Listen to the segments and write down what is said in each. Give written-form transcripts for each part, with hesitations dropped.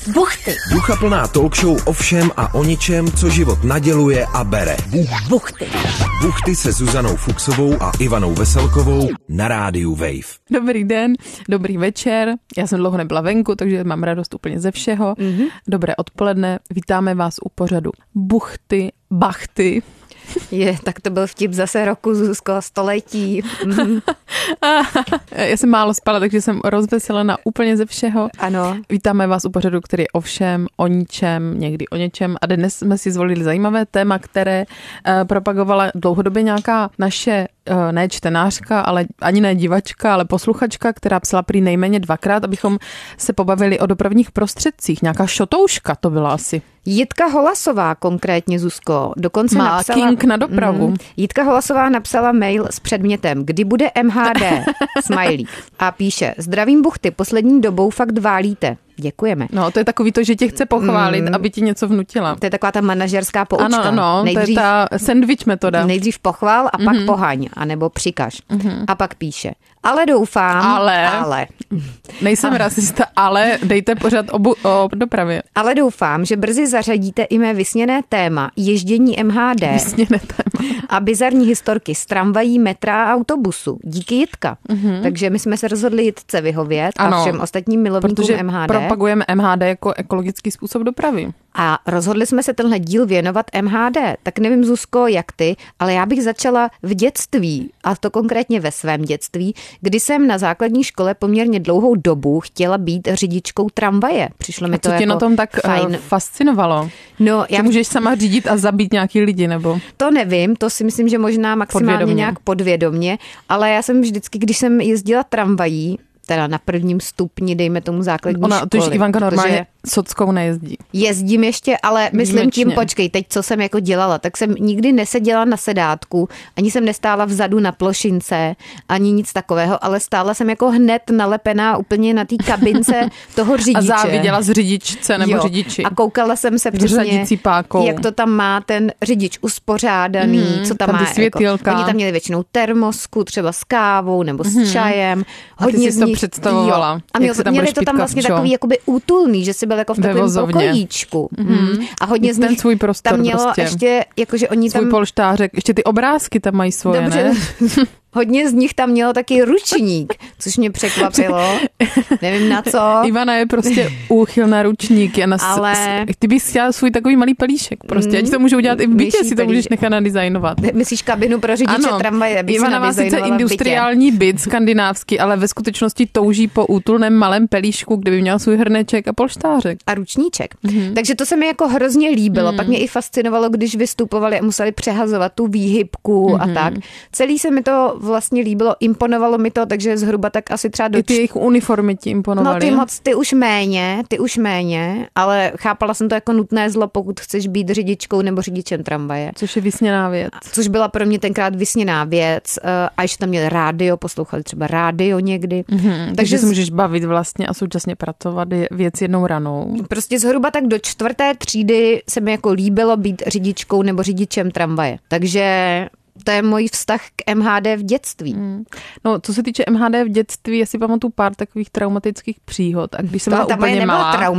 Buchty. Duchaplná talk show o všem a o ničem, co život naděluje a bere. Buchty. Buchty se Zuzanou Fuchsovou a Ivanou Veselkovou na rádiu Wave. Dobrý den, dobrý večer. Já jsem dlouho nebyla venku, takže mám radost úplně ze všeho. Dobré odpoledne, vítáme vás u pořadu Buchty, Bachty. Tak to byl vtip zase roku, Zuzko, století. Já jsem málo spala, takže jsem rozveselena úplně ze všeho. Ano. Vítáme vás u pořadu, který je o všem, o ničem, někdy o něčem. A dnes jsme si zvolili zajímavé téma, které propagovala dlouhodobě nějaká naše ne čtenářka, ale ani ne divačka, ale posluchačka, která psala prý nejméně 2krát, abychom se pobavili o dopravních prostředcích. Nějaká šotouška to byla asi. Jitka Holasová konkrétně, Zuzko, dokonce má napsala... king na dopravu. Jitka Holasová napsala mail s předmětem Kdy bude MHD? Smajlík. A píše: Zdravím Buchty, poslední dobou fakt válíte. Děkujeme. No, to je takový to, že tě chce pochválit, aby ti něco vnutila. To je taková ta manažerská poučka. Ano, nejdřív, to je ta sandwich metoda. Nejdřív pochvál a pak pohaň, anebo přikaž. A pak píše: Ale doufám... Ale. Nejsem rasista, ale dejte pořád o dopravě. Ale doufám, že brzy zařadíte i mé vysněné téma ježdění MHD. Vysněné téma. A bizarní historky z tramvají, metra a autobusu. Díky, Jitka. Takže my jsme se rozhodli Jitce vyhovět a všem ostatním milovníkům MHD. Propagujeme MHD jako ekologický způsob dopravy. A rozhodli jsme se tenhle díl věnovat MHD. Tak nevím, Zuzko, jak ty, ale já bych začala v dětství, a to konkrétně ve svém dětství, kdy jsem na základní škole poměrně dlouhou dobu chtěla být řidičkou tramvaje. Přišlo mi to jako tě na tom tak fajn. Fascinovalo? No, že můžeš sama řídit a zabít nějaký lidi, nebo? To nevím, to si myslím, že možná maximálně nějak podvědomě, ale já jsem vždycky, když jsem jezdila tramvají, teda na prvním stupni, dejme tomu základní školy. Tož Ivanka normálně sockou nejezdí. Jezdím ještě, ale myslím tím, počkej, teď co jsem jako dělala, tak jsem nikdy neseděla na sedátku, ani jsem nestála vzadu na plošince, ani nic takového, ale stála jsem jako hned nalepená úplně na té kabince toho řidiče. A záviděla z řidičce nebo řidiči. A koukala jsem se přesně, jak to tam má ten řidič uspořádaný, co tam má. Světýlka. Jako, oni tam měli většinou termosku, třeba s kávou nebo s čajem. Hodně a ty si to představovala. A měli to tam vlastně takový jakoby útulný, že si byl jako v takovém pokojíčku. A hodně z nich svůj prostor tam mělo prostě. ještě, jakože oni tam... Svůj polštářek, ještě ty obrázky tam mají svoje, dobře, ne? Hodně z nich tam mělo taky ručník, což mě překvapilo. Nevím na co. Ivana je prostě úchylná ručníky. Ale... Ty bys chtěla svůj takový malý pelíšek prostě. Ať to můžu udělat i v bytě, si to můžeš nechat nadizajnovat. Myslíš kabinu pro řidiče tramvaje? Ivana má sice industriální byt skandinávský, ale ve skutečnosti touží po útulném malém pelíšku, kde by měl svůj hrneček a polštářek. A ručníček. Takže to se mi jako hrozně líbilo. Pak mě i fascinovalo, když vystupovali a museli přehazovat tu výhybku a tak. Celý se mi to vlastně líbilo, imponovalo mi to, takže zhruba tak asi třeba I ty jejich uniformy ti imponovaly. No ty už méně, ale chápala jsem to jako nutné zlo, pokud chceš být řidičkou nebo řidičem tramvaje. Což je vysněná věc. Což byla pro mě tenkrát vysněná věc. A ještě tam měli rádio, poslouchali třeba rádio někdy. Takže se můžeš bavit vlastně a současně pracovat, je věc jednou ranou. Prostě zhruba tak do 4. třídy se mi jako líbilo být řidičkou nebo řidičem tramvaje. Takže to je můj vztah k MHD v dětství. No, co se týče MHD v dětství, já si pamatuju pár takových traumatických příhod. A když jsem byla úplně malá,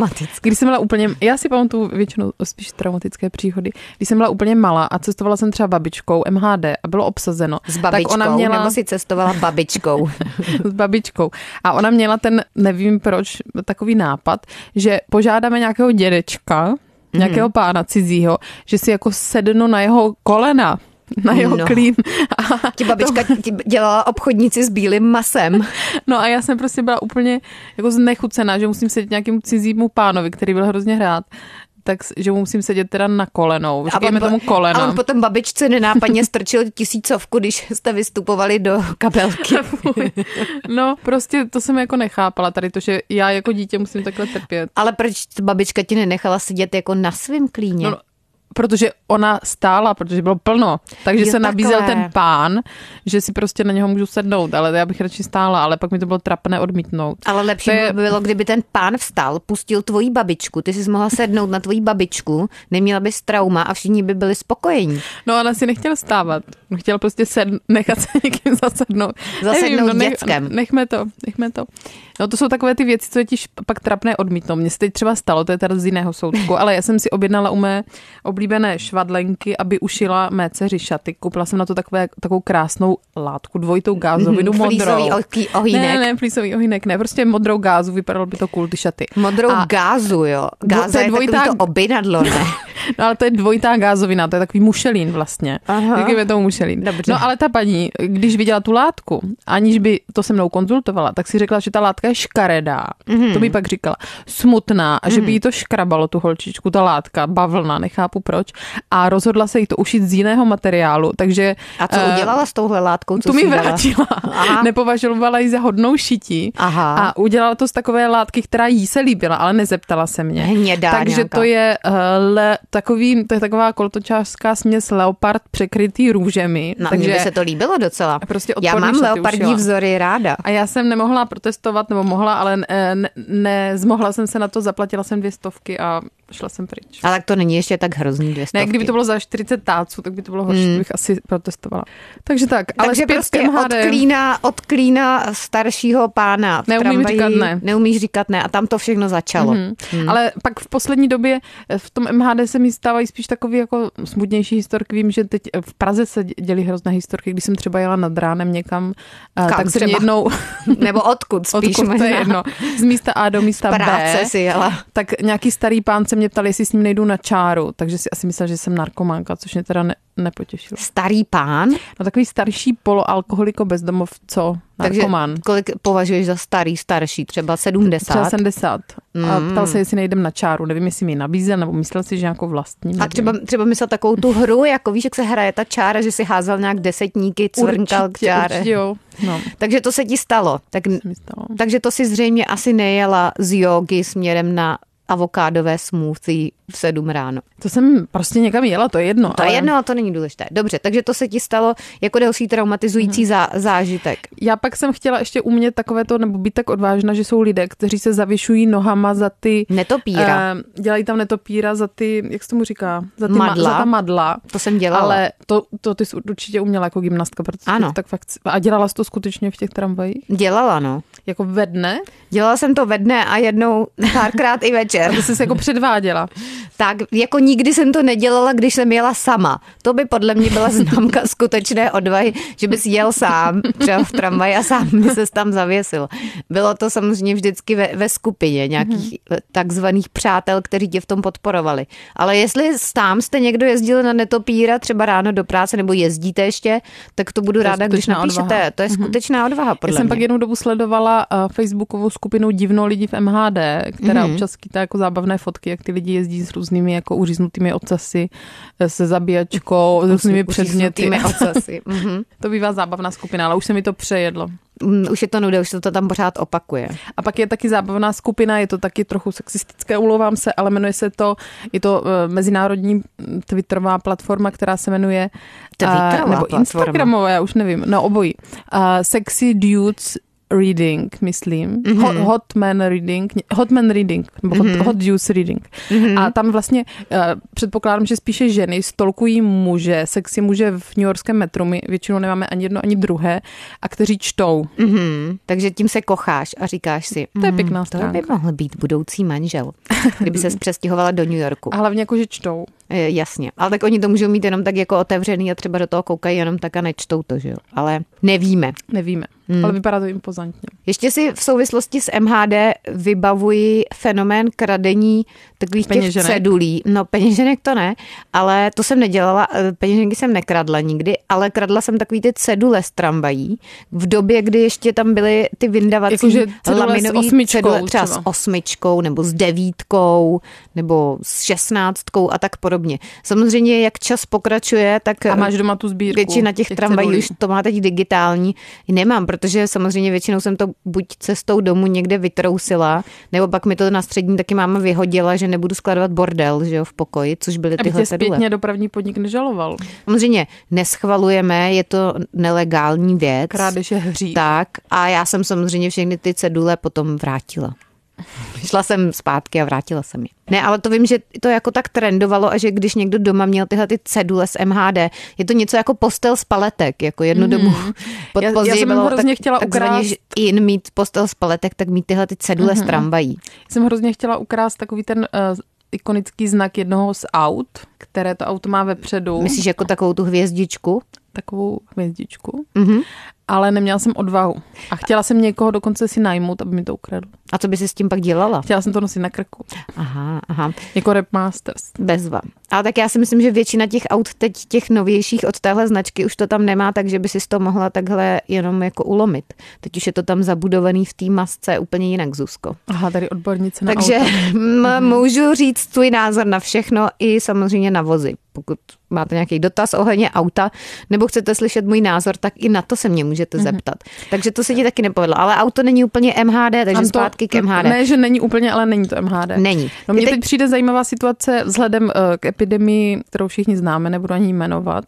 já si pamatuju většinou spíš traumatické příhody. Když jsem byla úplně malá a cestovala jsem třeba babičkou MHD a bylo obsazeno. S babičkou, tak ona měla... nebo si cestovala babičkou? S babičkou. A ona měla ten, nevím proč, takový nápad, že požádáme nějakého dědečka, nějakého pána cizího, že si jako sednu na jeho kolena. Na jeho klín. Ti babička dělala obchodnici s bílým masem. No a já jsem prostě byla úplně jako znechucená, že musím sedět nějakému cizímu pánovi, který byl hrozně rád. Takže musím sedět teda na kolenou. Říkejme tomu kolena. A on potom babičce nenápadně strčil 1000, když jste vystupovali do kabelky. No, prostě to jsem jako nechápala tady to, že já jako dítě musím takhle trpět. Ale proč babička ti nenechala sedět jako na svým klíně? No, protože ona stála, protože bylo plno, takže se nabízel ten pán, že si prostě na něho můžu sednout, ale já bych radši stála, ale pak mi to bylo trapné odmítnout. Ale lepší by bylo, kdyby ten pán vstal, pustil tvoji babičku, ty jsi mohla sednout na tvoji babičku, neměla bys trauma a všichni by byli spokojení. No ona si nechtěla stávat, chtěla prostě nechat se někým zasednout. Zasednout dětskem. Nechme to. No to jsou takové ty věci, co je ti pak trapné odmítnout. Mně se teď třeba stalo, to je teda z jiného soudku, ale já jsem si objednala u mé oblíbené švadlenky, aby ušila mé dceři šaty. Koupila jsem na to takovou krásnou látku, dvojitou gázovinu modrou. Flísový ohýnek. Ne, flísový ohýnek, ne, prostě modrou gázu, vypadalo by to cool, ty šaty. Modrou gázu, jo. Gáza je takový to obinadlo, ne? No ale to je dvojitá gázovina, to je takový mušelín vlastně. Říkáme tomu mušelín. Dobře. No ale ta paní, když viděla tu látku, aniž by to se mnou konzultovala, tak si řekla, že ta látka je škaredá. To mi pak říkala. Smutná a že by jí to škrabalo tu holčičku, ta látka, bavlna, nechápu proč. A rozhodla se jí to ušít z jiného materiálu, takže... A co udělala s touhle látkou? Tu mi vrátila. Nepovažovala ji za hodnou šití. Aha. A udělala to z takové látky, která jí se líbila, ale nezeptala se mě. Hnědá takže nějaká. to je to je taková kolotočářská směs leopard překrytý růžemi. No, takže mně by se to líbilo docela. Prostě já mám leopardní vzory ráda. A já jsem nemohla protestovat, nebo mohla, ale nezmohla jsem se na to, zaplatila jsem 200 a šla jsem pryč. Ale to není ještě tak hrozný 200. Ne, kdyby to bylo za 40 táců, tak by to bylo horší, bych asi protestovala. Takže tak, ale takže prostě od klína staršího pána v tramvaji. Říkat ne. Neumíš říkat ne a tam to všechno začalo. Ale pak v poslední době v tom MHD se mi stávají spíš takový jako smutnější historky. Vím, že teď v Praze se dělí hrozné historky, když jsem třeba jela nad ránem někam, tak jsem jednou... Nebo odkud spíš odkud, to je jedno. Z místa A do místa B. Práce si jela. Tak nějaký starý pán se mě ptal, jestli s ním nejdu na čáru, takže si asi myslel, že jsem narkománka, což mě teda nepotěšilo. Starý pán? No takový starší poloalkoholiko bezdomovco, narkomán. Takže kolik považuješ za starší? Třeba 70? Třeba 70. A ptal se, jestli nejdem na čáru. Nevím, jestli mi ji nabízel, nebo myslel si, že nějakou vlastní. A třeba myslel takovou tu hru, jako víš, jak se hraje ta čára, že si házel nějak desetníky, cvrnkal k čáře. Určitě, jo. No. Takže to se ti stalo. Takže to si zřejmě asi nejela z jógy směrem na avokádové smoothie v 7 ráno. To jsem prostě někam jela, to je jedno. To je jedno, a to není důležité. Dobře, takže to se ti stalo jako další traumatizující zážitek. Já pak jsem chtěla ještě umět takovéto, nebo být tak odvážná, že jsou lidé, kteří se zavěšují nohama za ty... Netopíra. Dělají tam netopíra za ty, jak se tomu říká? Za ty madla. Za ta madla. To jsem dělala. Ale to ty jsi určitě uměla jako gymnastka, protože ano. To tak fakt... A dělala jsi to skutečně v těch tramvajích? Dělala, no. Jako ve dne? Dělala jsem to ve dne a jednou párkrát i večer. A to jsi jako předváděla. Tak, jako nikdy jsem to nedělala, když jsem jela sama. To by podle mě byla známka skutečné odvahy, že bys jel sám, třeba v tramvaji a sám by ses tam zavěsil. Bylo to samozřejmě vždycky ve skupině nějakých takzvaných přátel, kteří tě v tom podporovali. Ale jestli sám jste někdo jezdil na netopíra, třeba ráno do práce, nebo jezdíte ještě, tak to budu ráda, když napíšete. Odvaha. To je skutečná odvaha, podle mě. Já jsem pak jednou dobu sledovala facebookovou skupinu Divno lidi v MHD, která občas skýtá jako zábavné fotky, jak ty lidi jezdí s různými jako uříznutými ocasy, se zabíjačkou, s různými předměty. Ocasy. To bývá zábavná skupina, ale už se mi to přejedlo. Už je to nuda, už se to tam pořád opakuje. A pak je taky zábavná skupina, je to taky trochu sexistické, ulovám se, ale jmenuje se to, je to mezinárodní twitterová platforma, která se jmenuje nebo instagramová, já už nevím, no obojí. Sexy Dudes Reading, myslím. Hot Man Reading, nebo Hot Juice Reading. A tam vlastně předpokládám, že spíše ženy stolkují muže, sexy muže v newyorském metru, my většinou nemáme ani jedno, ani druhé, a kteří čtou. Takže tím se kocháš a říkáš si, to je pěkná stránka. To by mohl být budoucí manžel, kdyby se přestěhovala do New Yorku. A hlavně jako, že čtou. Jasně, ale tak oni to můžou mít jenom tak jako otevřený a třeba do toho koukají jenom tak a nečtou to, že jo. Ale nevíme. Ale vypadá to impozantně. Ještě si v souvislosti s MHD vybavuji fenomén kradení takových těch cedulí. No peněženek to ne, ale to jsem nedělala, peněženky jsem nekradla nikdy, ale kradla jsem takový ty cedule z tramvají v době, kdy ještě tam byly ty vyndavací laminový cedule, třeba s 8 nebo s 9 nebo s 16 a tak podobně. podobně. Samozřejmě, jak čas pokračuje, tak a máš doma tu sbírku. Většina těch tramvají už to má teď digitální. Nemám, protože samozřejmě většinou jsem to buď cestou domů někde vytrousila, nebo pak mi to na střední taky máma vyhodila, že nebudu skladovat bordel, že jo, v pokoji, což byly tyhle cedule. Aby tě zpětně dopravní podnik nežaloval. Samozřejmě neschvalujeme, je to nelegální věc. Krádež je hřích. Tak a já jsem samozřejmě všechny ty cedule potom vrátila. Šla jsem zpátky a vrátila jsem je. Ne, ale to vím, že to jako tak trendovalo a že když někdo doma měl tyhle ty cedule z MHD, je to něco jako postel z paletek, jako jednu dobu. Já jsem bylo hrozně chtěla ukrást mít postel z paletek, tak mít tyhle ty cedule z tramvají. Já jsem hrozně chtěla ukrást takový ten ikonický znak jednoho z aut, které to auto má vepředu. Myslíš jako takovou tu hvězdičku? Takovou hvězdičku. Mm-hmm. Ale neměla jsem odvahu. A chtěla jsem někoho dokonce si najmout, aby mi to ukradl. A co by si s tím pak dělala? Chtěla jsem to nosit na krku. Aha. Jako Rap Masters. Bezva. Ale tak já si myslím, že většina těch aut teď těch novějších od téhle značky už to tam nemá, takže by si to mohla takhle jenom jako ulomit. Teď už je to tam zabudovaný v té masce úplně jinak, Zuzko. Aha, tady odbornice na takže auta. můžu říct tvůj názor na všechno i samozřejmě na vozy. Pokud máte nějaký dotaz ohledně auta, nebo chcete slyšet můj názor, tak i na to se mě můžete zeptat. Takže to se ti taky nepovedlo. Ale auto není úplně MHD, takže zpátky k MHD. Ne, že není úplně, ale není to MHD. Není. No mně teď přijde zajímavá situace vzhledem k epidemii, kterou všichni známe, nebudu ani jmenovat,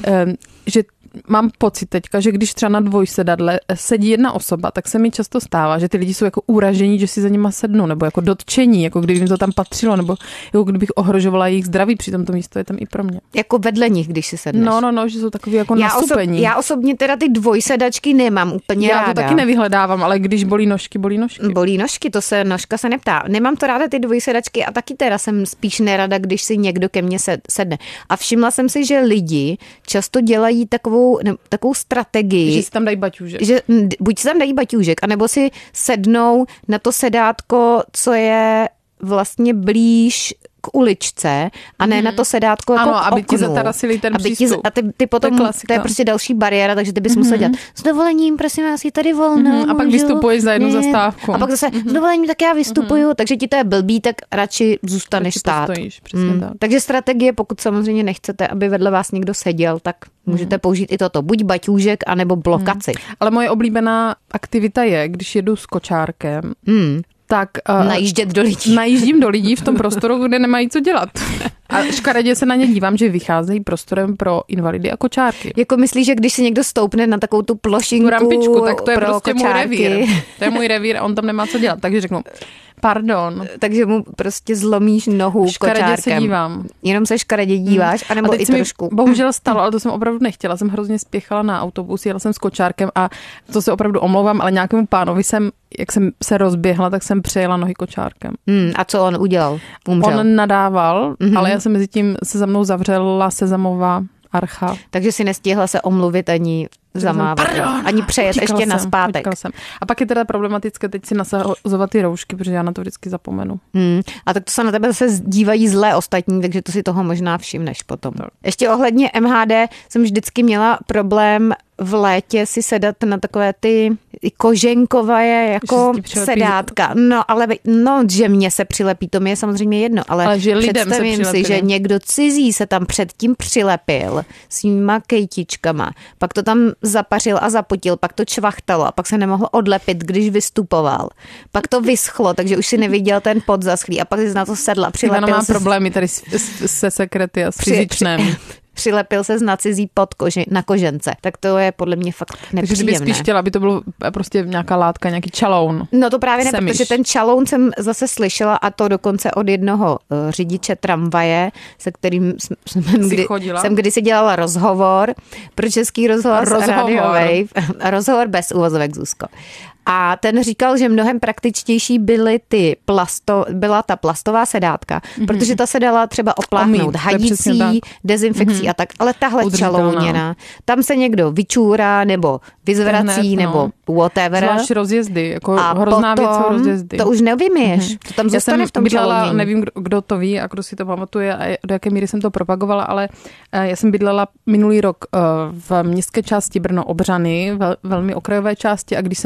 že mám pocit teďka, že když třeba na dvojsedadle sedí jedna osoba, tak se mi často stává, že ty lidi jsou jako uražení, že si za nima sednu, nebo jako dotčení, jako kdyby jim to tam patřilo, nebo jako kdybych ohrožovala jejich zdraví, přitom to místo je tam i pro mě. Jako vedle nich, když si sedneš. No, že jsou takový jako nasupení. Já osobně teda ty dvojsedačky nemám úplně ráda. Já to taky nevyhledávám, ale když bolí nožky. Bolí nožky, nožka se neptá. Nemám to ráda ty dvojsedačky a taky teda jsem spíš nerada, když si někdo ke mně sedne. A všimla jsem si, že lidi často dělají takovou strategii. Že si tam dají baťůžek. Že buď si tam dají baťůžek, anebo si sednou na to sedátko, co je vlastně blíž k uličce a ne na to sedátko jako ano, k aby oknu. ti zatarasili ten přístup. A ty potom, to je prostě další bariéra, takže ty bys musel dělat s dovolením, prosím vás, je tady volno. A pak vystupuješ za jednu zastávku. A pak zase s dovolením, tak já vystupuju, takže ti to je blbý, tak radši zůstaneš stát. Postojíš, přesně tak. Takže strategie, pokud samozřejmě nechcete, aby vedle vás někdo seděl, tak můžete použít i toto, buď baťůžek, anebo blokaci. Ale moje oblíbená aktivita je, když jedu s kočárkem, tak najíždět do lidí. Najíždím do lidí v tom prostoru, kde nemají co dělat. A škaredě se na ně dívám, že vycházejí prostorem pro invalidy a kočárky. Jako myslíš, že když si někdo stoupne na takovou tu plošinku, tu rampičku, tak to je pro prostě kočárky. můj revír. To je můj revír a on tam nemá co dělat. Takže řeknu, pardon. Takže mu prostě zlomíš nohu škaredě kočárkem. Se dívám. Jenom se škaredě díváš, anebo i trošku. Bohužel stalo, ale to jsem opravdu nechtěla. Jsem hrozně spěchala na autobus, jela jsem s kočárkem a to se opravdu omlouvám, ale nějakému pánovi jak jsem se rozběhla, tak jsem přejela nohy kočárkem. A co on udělal? Umřel. On nadával, ale já jsem mezi tím se za mnou zavřela sezamová archa. Takže si nestihla se omluvit ani zamávat. Ani přejet ještě nazpátek. A pak je teda problematické teď si nasazovat ty roušky, protože já na to vždycky zapomenu. A tak to se na tebe zase dívají zlé ostatní, takže to si toho možná všimneš potom. Ještě ohledně MHD jsem vždycky měla problém v létě si sedat na takové ty koženkové jako sedátka. No, ale že mě se přilepí, to mi je samozřejmě jedno, ale že představím si, že někdo cizí se tam předtím přilepil svýma kejtičkama, pak to tam zapařil a zapotil, pak to čvachtalo a pak se nemohlo odlepit, když vystupoval. Pak to vyschlo, takže už si neviděl ten pot zaschlý a pak si na to sedla. Ivana má problémy tady se sekrety a s fyzičném. Přilepil se na cizí pod na kožence. Tak to je podle mě fakt nepříjemné. Takže kdyby spíš chtěla, aby to bylo prostě nějaká látka, nějaký čaloun. No to právě ne, protože ten čaloun jsem zase slyšela a to dokonce od jednoho řidiče tramvaje, se kterým jsem kdysi dělala rozhovor pro Český rozhlas Radio Wave. Rozhovor bez uvozovek, Zuzko. A ten říkal, že mnohem praktičtější byla ta plastová sedátka, protože ta se dala třeba opláchnout hadicí, dezinfekcí a tak, ale tahle čalouněna, tam se někdo vyčůrá nebo vyzvrací nebo whatever. Zvlášť rozjezdy, jako hrozná věc jsou rozjezdy. To už nevymiješ, to tam zůstane v tom čalounění. Nevím, kdo to ví a kdo si to pamatuje a do jaké míry jsem to propagovala, ale já jsem bydlela minulý rok v městské části Brno Obřany, velmi okrajové části a když jsem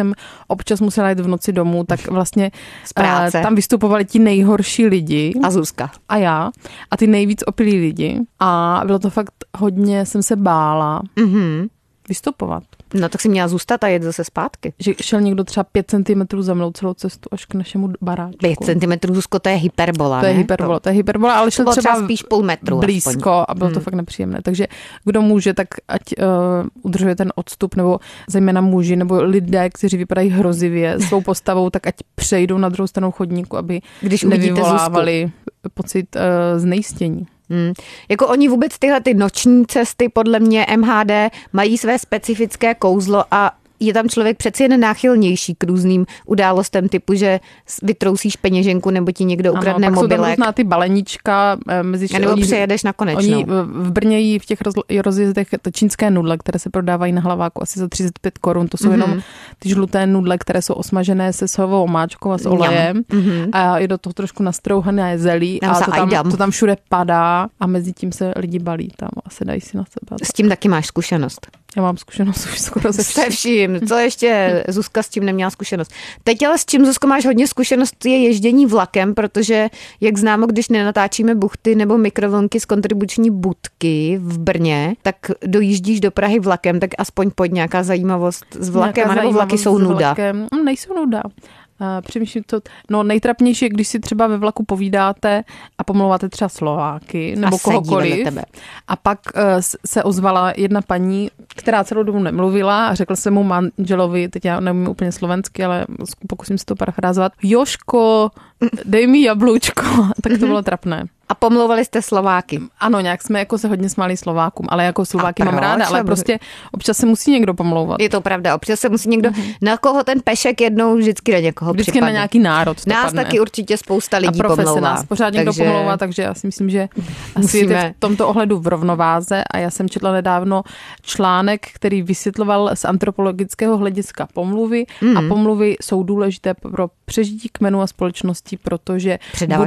občas musela jít v noci domů, tak vlastně tam vystupovali ti nejhorší lidi. A Zuzka. A já. A ty nejvíc opilí lidi. A bylo to fakt hodně, jsem se bála vystupovat. No tak si měla zůstat a jet zase zpátky. Že šel někdo třeba 5 cm za mnou celou cestu až k našemu baráčku. 5 cm, Zuzko, to je hyperbola, to je hyperbola, ale šel třeba spíš půl metru. Blízko aspoň. A bylo to fakt nepříjemné. Takže kdo může, tak ať udržuje ten odstup, nebo zejména muži, nebo lidé, kteří vypadají hrozivě svou postavou, tak ať přejdou na druhou stranu chodníku, aby když nevyvolávali pocit znejistění. Jako oni vůbec tyhle ty noční cesty podle mě MHD mají své specifické kouzlo a je tam člověk přeci jen náchylnější k různým událostem typu, že vytrousíš peněženku nebo ti někdo ukradne mobilek. Pak jsou tam různá ty baleníčka. Nebo přejedeš na konečnou. Oni v Brně jí v těch rozjezdech čínské nudle, které se prodávají na Hlaváku asi za 35 korun. To jsou jenom ty žluté nudle, které jsou osmažené se sojovou omáčkou a s olejem. A je do toho trošku nastrouhané zelí. A to tam všude padá a mezi tím se lidi balí tam a sedají si na sebe. S tím taky máš zkušenost. Já mám zkušenost už skoro se vším. Co ještě Zuzka s tím neměla zkušenost. Teď ale s čím, Zuzko, máš hodně zkušenost, je ježdění vlakem, protože, jak známo, když nenatáčíme buchty nebo mikrovlnky z kontribuční budky v Brně, tak dojíždíš do Prahy vlakem, tak aspoň pojď nějaká zajímavost s vlakem, anebo vlaky jsou nuda. Nejsou nuda. Přemýšlím to, nejtrapnější je, když si třeba ve vlaku povídáte a pomlouváte třeba Slováky nebo kohokoliv. A pak se ozvala jedna paní, která celou dobu nemluvila a řekl jsem mu manželovi, teď já nevím úplně slovensky, ale pokusím se to parafrázovat, Jožko, dej mi jablůčko. Tak to bylo trapné. A pomlouvali jste Slováky? Ano, nějak jsme jako se hodně smáli Slovákům, ale jako Slováky mám ráda, ale prostě občas se musí někdo pomlouvat. Je to pravda, občas se musí někdo, na koho ten pešek jednou vždycky na někoho vždycky připadne. Na nějaký národ to nás padne. Taky určitě spousta lidí pomlouvá. Nás pořád někdo pomlouvá, takže já si myslím, že asi je v tomto ohledu v rovnováze a já jsem četla nedávno článek, který vysvětloval z antropologického hlediska pomluvy a pomluvy jsou důležité pro přežití kmenu a společnosti, protože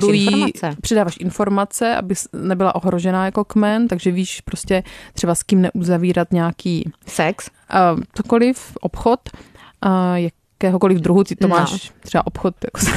předáváš informace, aby nebyla ohrožená jako kmen, takže víš prostě třeba s kým neuzavírat nějaký sex, cokoliv, obchod, jakéhokoliv druhu, ty to máš třeba obchod.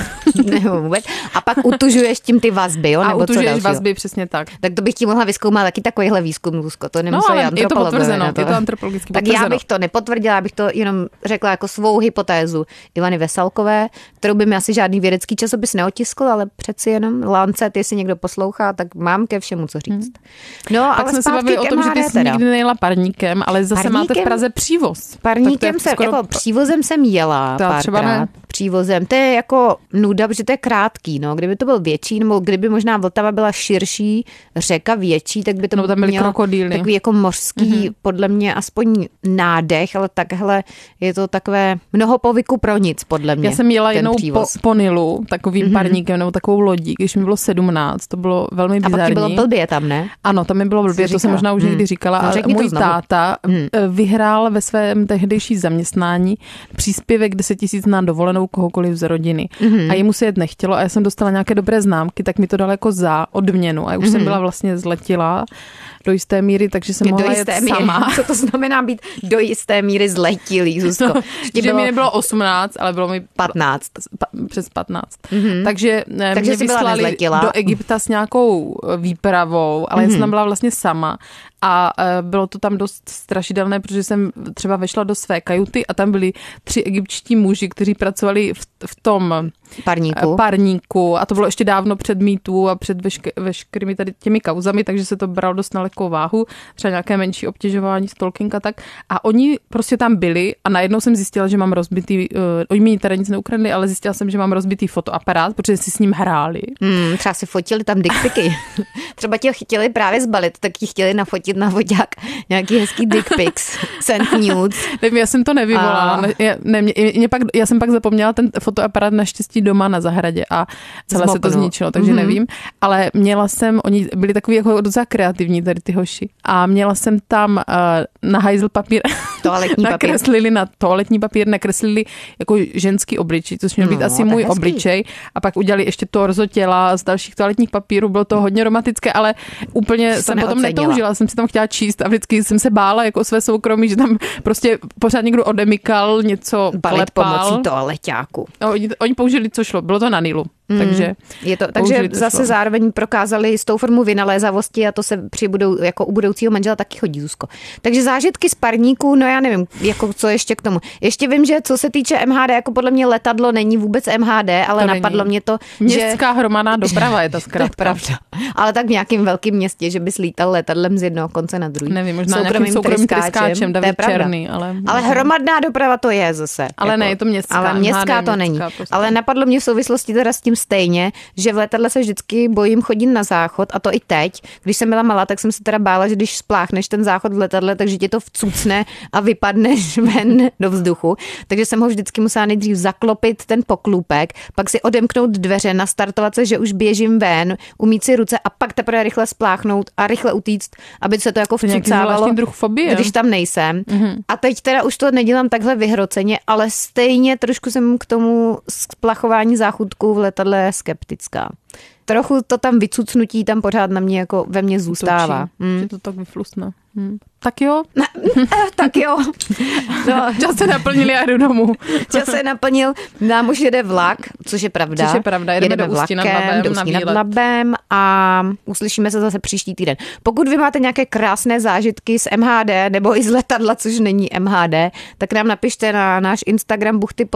Jako vůbec. A pak utužuješ tím ty vazby, jo? Nebo utužuješ vazby, přesně tak. Tak to bych ti mohla vyzkoumat taky takovýhle výzkum, Zuzko. To nemusí je to potvrzeno, je to antropologicky potvrzeno. Tak já bych to nepotvrdila, já bych to jenom řekla jako svou hypotézu Ivany Veselkové, kterou by mi asi žádný vědecký časopis neotiskl, ale přeci jenom Lancet, jestli někdo poslouchá, tak mám ke všemu co říct. No, tak jsme se bavili o tom, že ty jsi nikdy nejela parníkem, ale zase máte v Praze přívoz. Parníkem jako přívozem jsem jela párkrát. Přívozem. To je jako nuda, protože to je krátký, no. Kdyby to byl větší, nebo kdyby možná Vltava byla širší, řeka větší, tak by to tam byly krokodýly. Takový jako mořský, podle mě aspoň nádech, ale takhle je to takové mnoho povyku pro nic, podle mě. Já jsem jela jednou po Nilu, takovým parníkem, nebo takovou lodí, když mi bylo 17, to bylo velmi bizarní. A pak ti bylo blbě tam, ne? Ano, tam mi bylo blbě, to jsem možná už někdy říkala, ale můj táta vyhrál ve svém tehdejší zaměstnání příspěvek 10 000 na dovolenou kohokoliv z rodiny. A jemu se jet nechtělo a já jsem dostala nějaké dobré známky, tak mi to dal jako za odměnu. A už jsem byla vlastně zletila do jisté míry, takže jsem mohla jet sama. Co to znamená být do jisté míry zletilý, Zuzko? Že mi nebylo 18, ale bylo mi 15. Přes 15. Takže mě vyslali do Egypta s nějakou výpravou, ale já jsem tam byla vlastně sama. A bylo to tam dost strašidelné, protože jsem třeba vešla do své kajuty a tam byli 3 egyptští muži, kteří pracovali v tom parníku a to bylo ještě dávno před mýtu a před veškerými tady těmi kauzami, takže se to bralo dost na lehkou váhu, třeba nějaké menší obtěžování, stalking a tak. A oni prostě tam byli a najednou jsem zjistila, že mám rozbitý, oni mi teda nic neukradli, ale zjistila jsem, že mám rozbitý fotoaparát, protože si s ním hráli. Třeba si fotili tam dickpiky. Třeba tě chtěli právě zbalit, tak ti chtěli nafotit na foťák nějaký hezký dick pics, send nudes. Nevím, já jsem to nevyvolala. Já jsem pak zapomněla ten fotoaparát naštěstí doma na zahradě a celé se to zničilo, takže nevím. Ale měla jsem, oni byli takový jako docela kreativní tady ty hoši. A měla jsem tam na hajzl papír Toaletní papír. Nakreslili na toaletní papír, nakreslili jako ženský obličej, což měl být asi můj obličej. A pak udělali ještě torzo těla z dalších toaletních papírů. Bylo to hodně romantické, ale úplně jsem potom netoužila. Jsem si tam chtěla číst a vždycky jsem se bála jako své soukromí, že tam prostě pořád někdo odemykal, něco balit pomocí toaleťáku. No, oni použili, co šlo. Bylo to na Nilu. Takže zase zároveň prokázali s tou formou vynalézavosti a to se jako u budoucího manžela taky chodí, Zuzko. Takže zážitky z parníků, no já nevím, jako co ještě k tomu. Ještě vím, že co se týče MHD, jako podle mě letadlo není vůbec MHD, ale to napadlo mě to, městská hromadná doprava je ta zkrátka. To je pravda. Ale tak v nějakém velkém městě, že bys lítal letadlem z jednoho konce na druhý. Nevím, možná nějakým soukromým tryskáčem, David Černý, ale hromadná doprava to je zase. Ale jako, ne, je to městská. Ale městská to není. Prostě. Ale napadlo mě v souvislosti teda s tím stejně, že v letadle se vždycky bojím chodit na záchod a to i teď. Když jsem byla malá, tak jsem se teda bála, že když spláchneš ten záchod v letadle, takže tě to vcucne a vypadneš ven do vzduchu. Takže jsem ho vždycky musela nejdřív zaklopit ten poklůpek, pak si odemknout dveře, nastartovat se, že už běžím ven, umýt si ruce a pak teprve rychle spláchnout a rychle utíct, aby se to jako vcucávalo, když tam nejsem. Mm-hmm. A teď teda už to nedělám takhle vyhroceně, ale stejně trošku jsem k tomu splachování záchodků v letadle skeptická. Trochu to tam vycucnutí tam pořád na mě jako ve mně zůstává. Že to tak vyflusne. Tak jo. Tak jo. No. Čas se naplnil, já jdu domů. Čas se naplnil, nám už jede vlak, což je pravda. Jedeme do Ústí nad Labem a uslyšíme se zase příští týden. Pokud vy máte nějaké krásné zážitky z MHD nebo i z letadla, což není MHD, tak nám napište na náš Instagram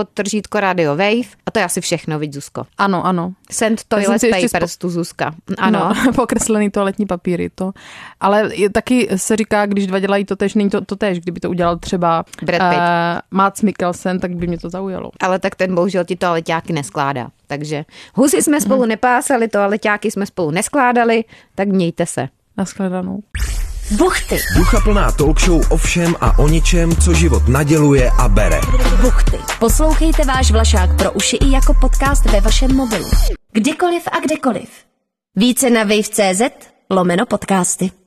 _Radio Wave a to je asi všechno, viď, Zuzko? Ano. Send toilet papers tu Zuzka. Ano. Pokreslený toaletní papíry to. Ale taky se říká, když dva dělají to tež, není to tež. Kdyby to udělal třeba Mads Mikkelsen, tak by mě to zaujalo. Ale tak ten bohužel ti toaleťáky neskládá. Takže husy jsme spolu nepásali, toaleťáky jsme spolu neskládali, tak mějte se. Nashledanou. Buchty. Duchaplná talk show o všem a o ničem, co život naděluje a bere. Buchty. Poslouchejte váš Vlašák pro uši i jako podcast ve vašem mobilu. Kdykoliv a kdekoliv. Více na wave.cz/podcasty.